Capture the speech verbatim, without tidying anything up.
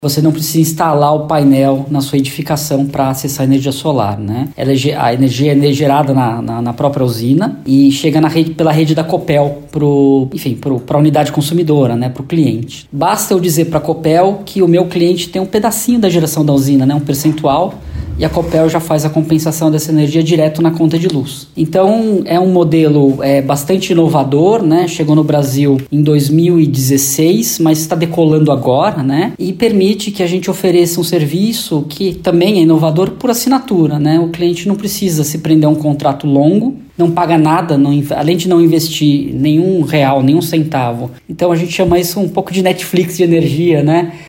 Você não precisa instalar o painel na sua edificação para acessar a energia solar, né? Ela é, a energia é gerada na, na, na própria usina e chega na rede, pela rede da Copel para a unidade consumidora, né? Para o cliente. Basta eu dizer para a Copel que o meu cliente tem um pedacinho da geração da usina, né? Um percentual, e a Copel já faz a compensação dessa energia direto na conta de luz. Então, é um modelo é, bastante inovador, né? Chegou no Brasil em dois mil e dezesseis, mas está decolando agora, né? E permite que a gente ofereça um serviço que também é inovador por assinatura, né? O cliente não precisa se prender a um contrato longo, não paga nada, não, além de não investir nenhum real, nenhum centavo. Então, a gente chama isso um pouco de Netflix de energia, né?